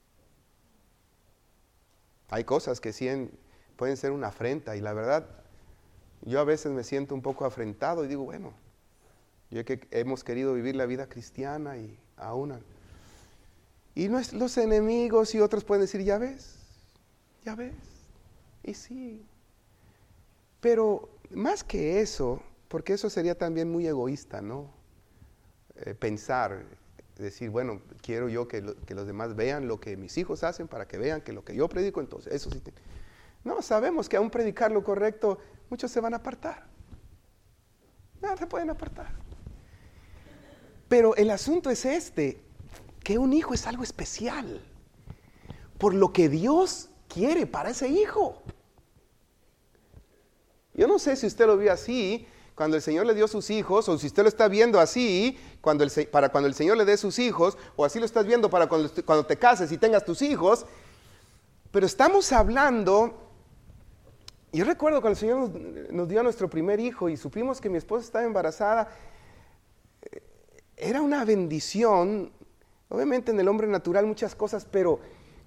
Hay cosas que sí pueden ser una afrenta, y la verdad, yo a veces me siento un poco afrentado y digo, bueno, yo que hemos querido vivir la vida cristiana y aún. Y los enemigos y otros pueden decir, ya ves. Y sí, pero más que eso, porque eso sería también muy egoísta, ¿no? Pensar, decir, bueno, quiero yo que los demás vean lo que mis hijos hacen para que vean que lo que yo predico, entonces, eso sí. No, sabemos que aún predicar lo correcto, muchos se van a apartar. No, se pueden apartar. Pero el asunto es que un hijo es algo especial, por lo que Dios quiere para ese hijo. Yo no sé si usted lo vio así cuando el Señor le dio sus hijos, o si usted lo está viendo así para cuando el Señor le dé sus hijos, o así lo estás viendo para cuando te cases y tengas tus hijos. Pero estamos hablando, yo recuerdo cuando el Señor nos dio a nuestro primer hijo y supimos que mi esposa estaba embarazada, era una bendición, obviamente en el hombre natural muchas cosas, pero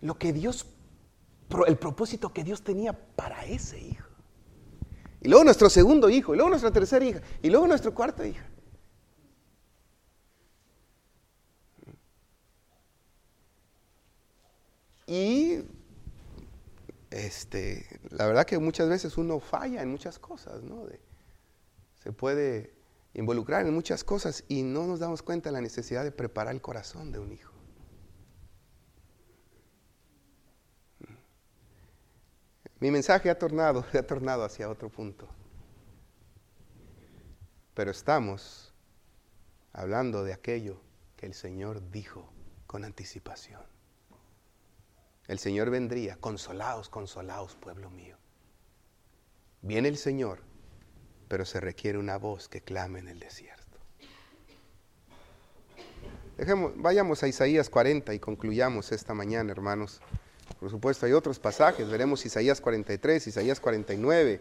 el propósito que Dios tenía para ese hijo. Y luego nuestro segundo hijo, y luego nuestra tercera hija, y luego nuestra cuarta hija. Y La verdad que muchas veces uno falla en muchas cosas, ¿no? Se puede involucrar en muchas cosas y no nos damos cuenta de la necesidad de preparar el corazón de un hijo. Mi mensaje ha tornado hacia otro punto. Pero estamos hablando de aquello que el Señor dijo con anticipación. El Señor vendría, consolaos, consolaos, pueblo mío. Viene el Señor, pero se requiere una voz que clame en el desierto. Vayamos a Isaías 40 y concluyamos esta mañana, hermanos. Por supuesto, hay otros pasajes, veremos Isaías 43, Isaías 49,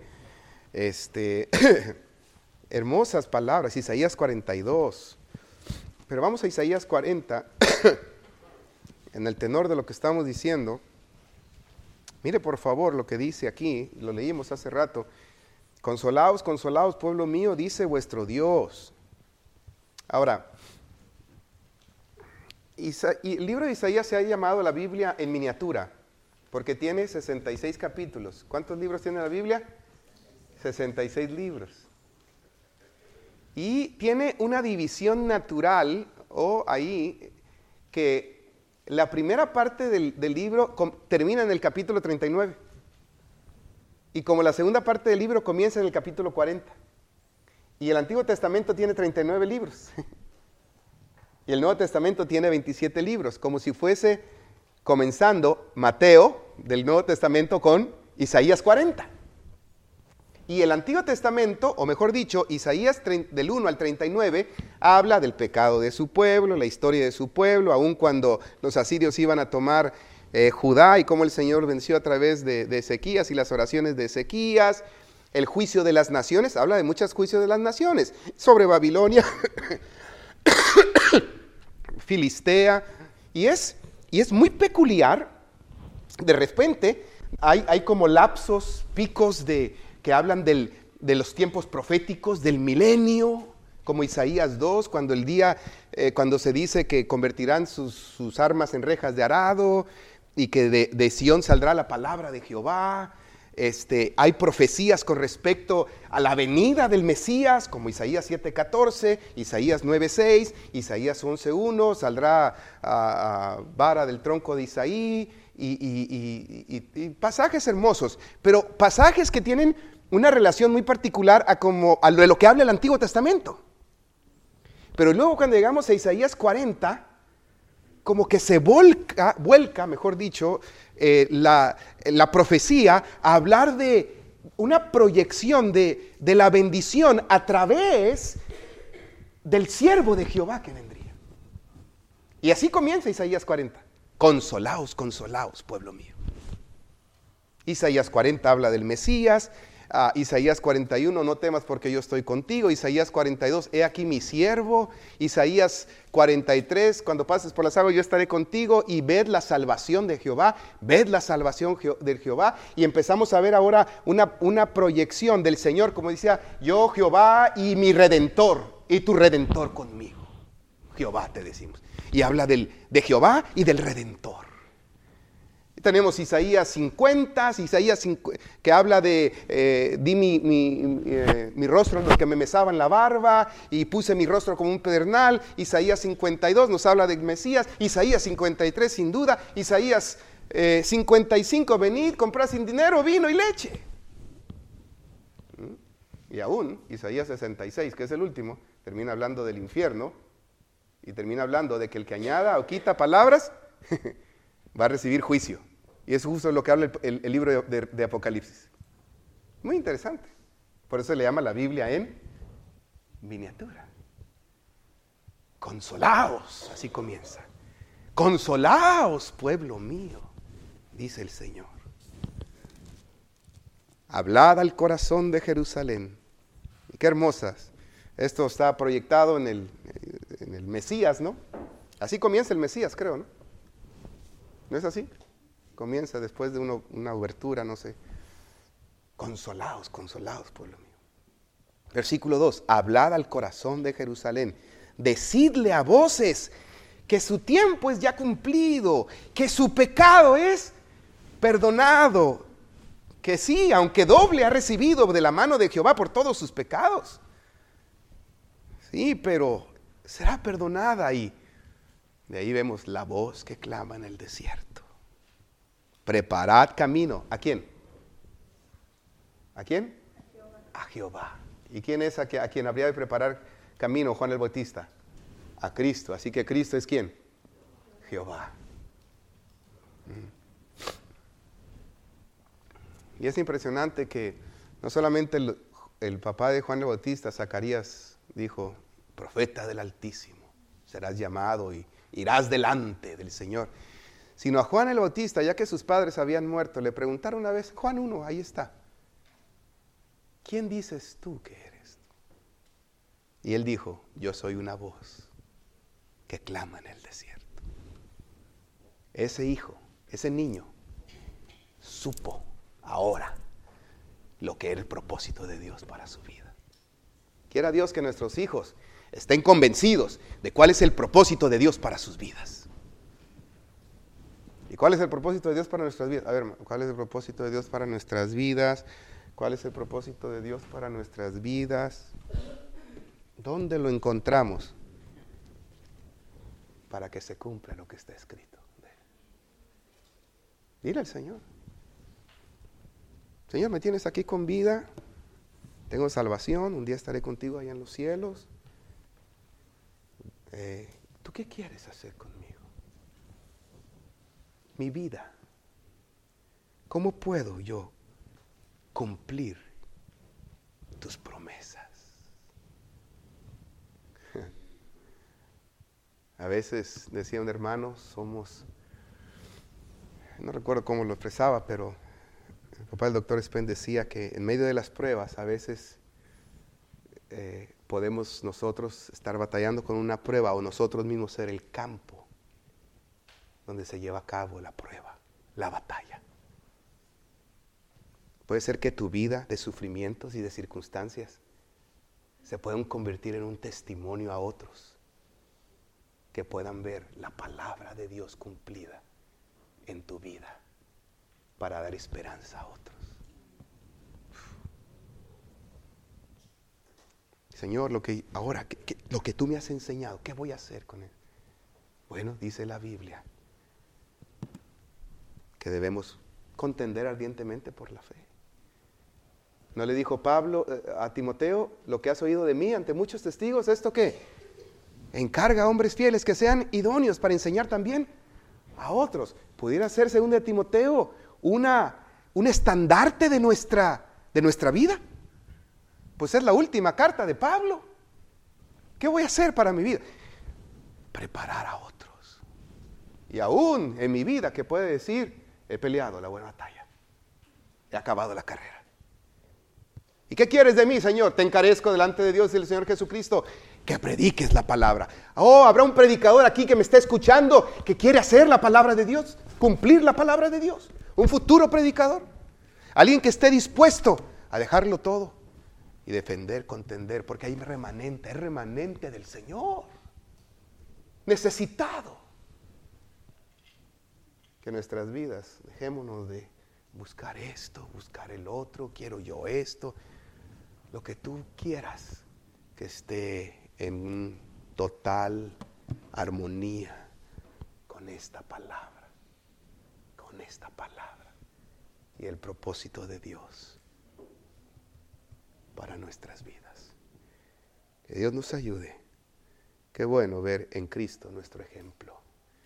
hermosas palabras, Isaías 42. Pero vamos a Isaías 40, en el tenor de lo que estamos diciendo. Mire por favor lo que dice aquí, lo leímos hace rato. Consolaos, consolaos, pueblo mío, dice vuestro Dios. Ahora, el libro de Isaías se ha llamado la Biblia en miniatura, porque tiene 66 capítulos. ¿Cuántos libros tiene la Biblia? 66 libros. Y tiene una división natural, ahí, que la primera parte del libro termina en el capítulo 39. Y como la segunda parte del libro comienza en el capítulo 40. Y el Antiguo Testamento tiene 39 libros. Y el Nuevo Testamento tiene 27 libros, como si fuese comenzando Mateo del Nuevo Testamento con Isaías 40. Y el Antiguo Testamento, o mejor dicho, Isaías del 1 al 39, habla del pecado de su pueblo, la historia de su pueblo, aun cuando los asirios iban a tomar Judá y cómo el Señor venció a través de Ezequías y las oraciones de Ezequías, el juicio de las naciones, habla de muchos juicios de las naciones, sobre Babilonia, Filistea, y es muy peculiar. De repente hay como lapsos, picos que hablan de los tiempos proféticos, del milenio, como Isaías 2, cuando se dice que convertirán sus armas en rejas de arado, y que de Sión saldrá la palabra de Jehová. Hay profecías con respecto a la venida del Mesías, como Isaías 7:14, Isaías 9:6, Isaías 11:1, saldrá vara del tronco de Isaí, y pasajes hermosos, pero pasajes que tienen una relación muy particular a lo que habla el Antiguo Testamento. Pero luego cuando llegamos a Isaías 40, como que se vuelca, mejor dicho, la profecía a hablar de una proyección de la bendición a través del siervo de Jehová que vendría. Y así comienza Isaías 40. Consolaos, consolaos, pueblo mío. Isaías 40 habla del Mesías. Isaías 41, no temas porque yo estoy contigo. Isaías 42, he aquí mi siervo. Isaías 43, cuando pases por las aguas yo estaré contigo. Y ved la salvación de Jehová, ved la salvación de Jehová. Y empezamos a ver ahora una proyección del Señor, como decía, yo Jehová y mi Redentor, y tu Redentor conmigo. Jehová te decimos. Y habla de Jehová y del Redentor. Tenemos Isaías 50, que habla de di mi rostro a los que me mesaban la barba y puse mi rostro como un pedernal. Isaías 52 nos habla del Mesías. Isaías 53 sin duda. Isaías 55, venid, comprad sin dinero vino y leche. Y aún Isaías 66, que es el último, termina hablando del infierno y termina hablando de que el que añada o quita palabras va a recibir juicio. Y es justo lo que habla el libro de Apocalipsis. Muy interesante. Por eso le llama la Biblia en miniatura. Consolaos, así comienza. Consolaos, pueblo mío, dice el Señor. Hablad al corazón de Jerusalén. Y qué hermosas. Esto está proyectado en el Mesías, ¿no? Así comienza el Mesías, creo, ¿no? ¿No es así? Comienza después de una obertura, no sé. Consolaos, consolaos, pueblo mío. Versículo 2. Hablad al corazón de Jerusalén. Decidle a voces que su tiempo es ya cumplido, que su pecado es perdonado. que sí, aunque doble ha recibido de la mano de Jehová por todos sus pecados. Sí, pero será perdonada. Y de ahí vemos la voz que clama en el desierto. Preparad camino. ¿A quién? ¿A quién? A Jehová. ¿Y quién es a quien habría de preparar camino? Juan el Bautista. A Cristo. Así que Cristo es ¿quién? Jehová. Y es impresionante que no solamente el papá de Juan el Bautista, Zacarías, dijo, profeta del Altísimo, serás llamado y irás delante del Señor. Sino a Juan el Bautista, ya que sus padres habían muerto, le preguntaron una vez, Juan 1, ahí está, ¿quién dices tú que eres? Y él dijo, yo soy una voz que clama en el desierto. Ese hijo, ese niño, supo ahora lo que era el propósito de Dios para su vida. Quiera Dios que nuestros hijos estén convencidos de cuál es el propósito de Dios para sus vidas. ¿Y cuál es el propósito de Dios para nuestras vidas? A ver, ¿cuál es el propósito de Dios para nuestras vidas? ¿Cuál es el propósito de Dios para nuestras vidas? ¿Dónde lo encontramos? Para que se cumpla lo que está escrito. Dile al Señor. Señor, me tienes aquí con vida, tengo salvación, un día estaré contigo allá en los cielos. ¿Tú qué quieres hacer conmigo? Mi vida, ¿cómo puedo yo cumplir tus promesas? A veces, decía un hermano, no recuerdo cómo lo expresaba, pero el papá del doctor Spen decía que en medio de las pruebas a veces podemos nosotros estar batallando con una prueba o nosotros mismos ser el campo donde se lleva a cabo la prueba, la batalla. Puede ser que tu vida de sufrimientos y de circunstancias se puedan convertir en un testimonio a otros que puedan ver la palabra de Dios cumplida en tu vida para dar esperanza a otros. Señor, lo que tú me has enseñado, ¿qué voy a hacer con él? Bueno, dice la Biblia que debemos contender ardientemente por la fe. ¿No le dijo Pablo a Timoteo, lo que has oído de mí ante muchos testigos, esto qué? Encarga a hombres fieles que sean idóneos para enseñar también a otros. Pudiera ser, según de Timoteo, un estandarte de nuestra vida. Pues es la última carta de Pablo. ¿Qué voy a hacer para mi vida? Preparar a otros. Y aún en mi vida, que puede decir, he peleado la buena batalla, he acabado la carrera. ¿Y qué quieres de mí, Señor? Te encarezco delante de Dios y del Señor Jesucristo que prediques la palabra. Oh, habrá un predicador aquí que me está escuchando que quiere hacer la palabra de Dios, cumplir la palabra de Dios. Un futuro predicador. Alguien que esté dispuesto a dejarlo todo y defender, contender, porque hay remanente, es remanente del Señor. Necesitado. Que nuestras vidas dejémonos de buscar esto, buscar el otro, quiero yo esto. Lo que tú quieras que esté en total armonía con esta palabra, y el propósito de Dios para nuestras vidas. Que Dios nos ayude. Qué bueno ver en Cristo nuestro ejemplo.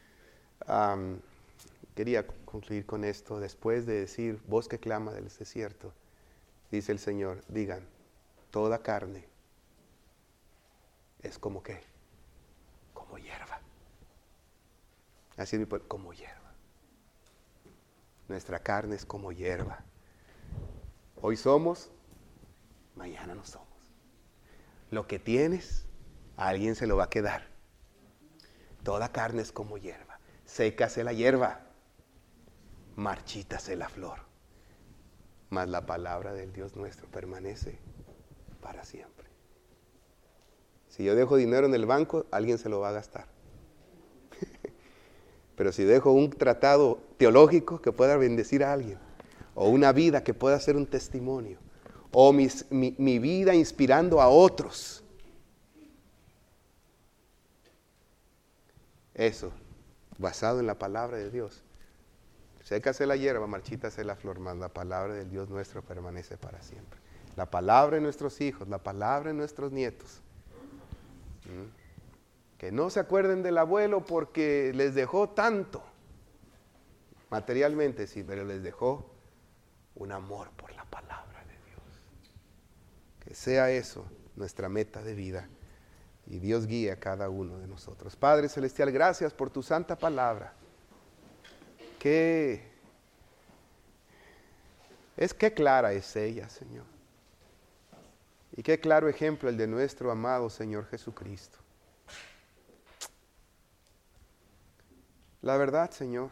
Quería concluir con esto. Después de decir, voz que clama del desierto, dice el Señor, digan, toda carne es como ¿qué? Como hierba. Así es mi pueblo, como hierba. Nuestra carne es como hierba. Hoy somos, mañana no somos. Lo que tienes, a alguien se lo va a quedar. Toda carne es como hierba. Sécase la hierba, marchítase la flor. Mas la palabra del Dios nuestro permanece para siempre. Si yo dejo dinero en el banco, alguien se lo va a gastar. Pero si dejo un tratado teológico que pueda bendecir a alguien, o una vida que pueda ser un testimonio, o mi vida inspirando a otros. Eso, basado en la palabra de Dios. Sécase la hierba, marchítase la flor, mas la palabra del Dios nuestro permanece para siempre. La palabra de nuestros hijos, la palabra de nuestros nietos. Que no se acuerden del abuelo porque les dejó tanto. Materialmente sí, pero les dejó un amor por la palabra de Dios. Que sea eso nuestra meta de vida. Y Dios guíe a cada uno de nosotros. Padre Celestial, gracias por tu santa palabra. Qué clara es ella, Señor. Y qué claro ejemplo el de nuestro amado Señor Jesucristo. La verdad, Señor,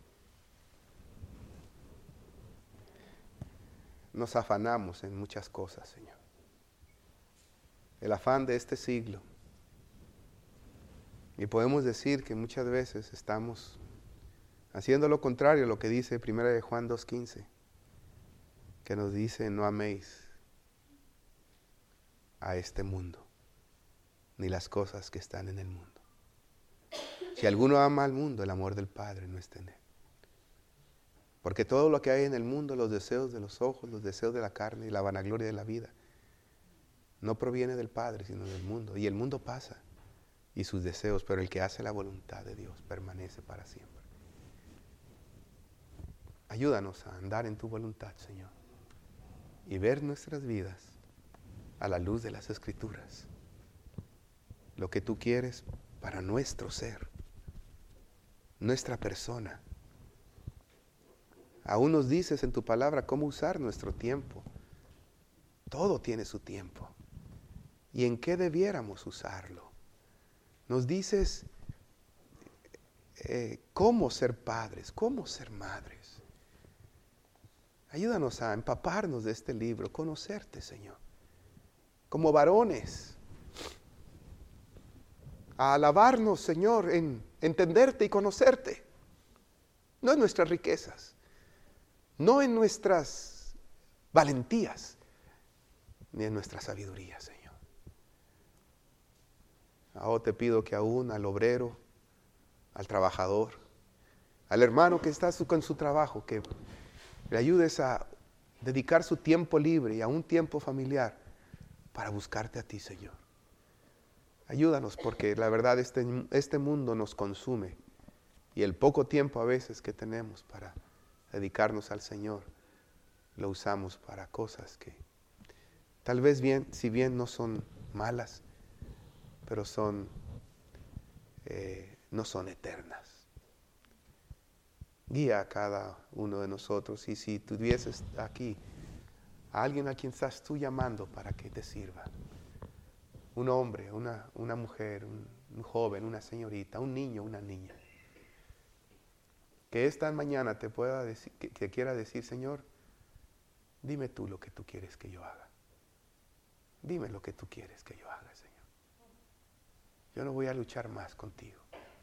nos afanamos en muchas cosas, Señor. El afán de este siglo. Y podemos decir que muchas veces estamos haciendo lo contrario a lo que dice 1 Juan 2:15, que nos dice: no améis a este mundo, ni las cosas que están en el mundo. Si alguno ama al mundo, el amor del Padre no está en él. Porque todo lo que hay en el mundo, los deseos de los ojos, los deseos de la carne y la vanagloria de la vida, no proviene del Padre, sino del mundo. Y el mundo pasa, y sus deseos, pero el que hace la voluntad de Dios permanece para siempre. Ayúdanos a andar en tu voluntad, Señor, y ver nuestras vidas a la luz de las Escrituras. Lo que tú quieres para nuestro ser, nuestra persona. Aún nos dices en tu palabra cómo usar nuestro tiempo. Todo tiene su tiempo. ¿Y en qué debiéramos usarlo? Nos dices cómo ser padres, cómo ser madres. Ayúdanos a empaparnos de este libro, conocerte, Señor, como varones. A alabarnos, Señor, en entenderte y conocerte. No en nuestras riquezas, no en nuestras valentías, ni en nuestra sabiduría, Señor. Ahora te pido que aún al obrero, al trabajador, al hermano que está con su trabajo, que le ayudes a dedicar su tiempo libre y a un tiempo familiar para buscarte a ti, Señor. Ayúdanos, porque la verdad este mundo nos consume, y el poco tiempo a veces que tenemos para dedicarnos al Señor lo usamos para cosas que tal vez si bien no son malas, pero no son eternas. Guía a cada uno de nosotros, y si tuvieses aquí a alguien a quien estás tú llamando para que te sirva, un hombre, una mujer, un joven, una señorita, un niño, una niña, que esta mañana te pueda decir, que te quiera decir: Señor, dime tú lo que tú quieres que yo haga. Dime lo que tú quieres que yo haga, Señor. Yo no voy a luchar más contigo.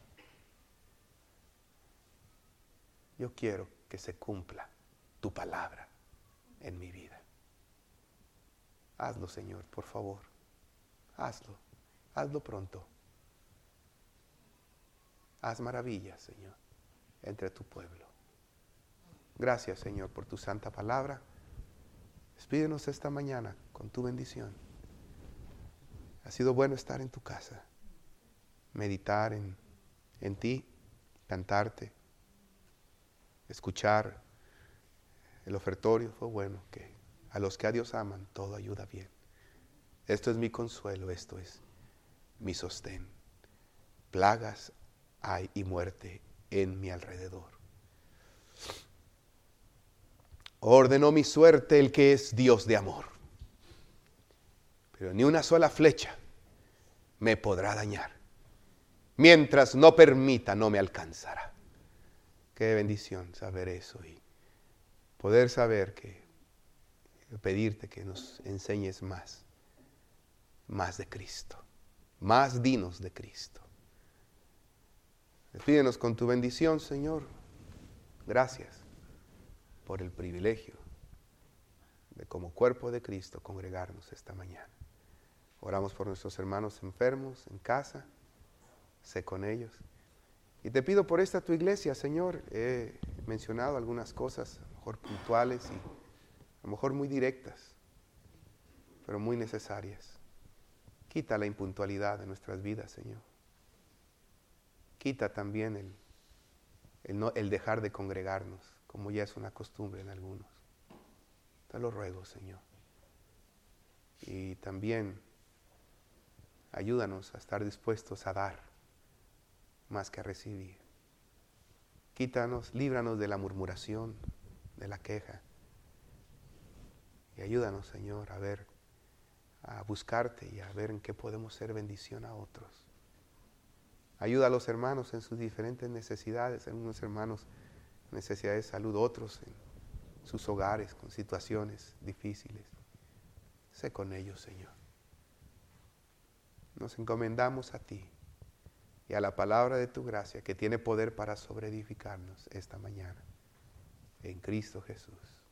Yo quiero que se cumpla tu palabra en mi vida. Hazlo, Señor, por favor. Hazlo. Hazlo pronto. Haz maravillas, Señor, entre tu pueblo. Gracias, Señor, por tu santa palabra. Despídenos esta mañana con tu bendición. Ha sido bueno estar en tu casa, meditar en ti, cantarte, escuchar el ofertorio. Fue bueno. Que a los que a Dios aman, todo ayuda bien. Esto es mi consuelo, esto es mi sostén. Plagas hay y muerte en mi alrededor. Ordenó mi suerte el que es Dios de amor, pero ni una sola flecha me podrá dañar. Mientras no permita, no me alcanzará. Qué bendición saber eso y poder saber pedirte que nos enseñes más de Cristo, más dinos de Cristo. Despídenos con tu bendición, Señor. Gracias. por el privilegio de como cuerpo de Cristo congregarnos esta mañana. Oramos por nuestros hermanos enfermos en casa, sé con ellos. Y te pido por esta tu iglesia, Señor. He mencionado algunas cosas, a lo mejor puntuales y a lo mejor muy directas, pero muy necesarias. Quita la impuntualidad de nuestras vidas, Señor. Quita también el dejar de congregarnos, como ya es una costumbre en algunos. Te lo ruego, Señor. Y también ayúdanos a estar dispuestos a dar más que a recibir. Quítanos, líbranos de la murmuración, de la queja. Y ayúdanos, Señor, a buscarte y a ver en qué podemos ser bendición a otros. Ayuda a los hermanos en sus diferentes necesidades, algunos hermanos en necesidades de salud, otros en sus hogares con situaciones difíciles. Sé con ellos, Señor. Nos encomendamos a ti y a la palabra de tu gracia que tiene poder para sobreedificarnos esta mañana. En Cristo Jesús.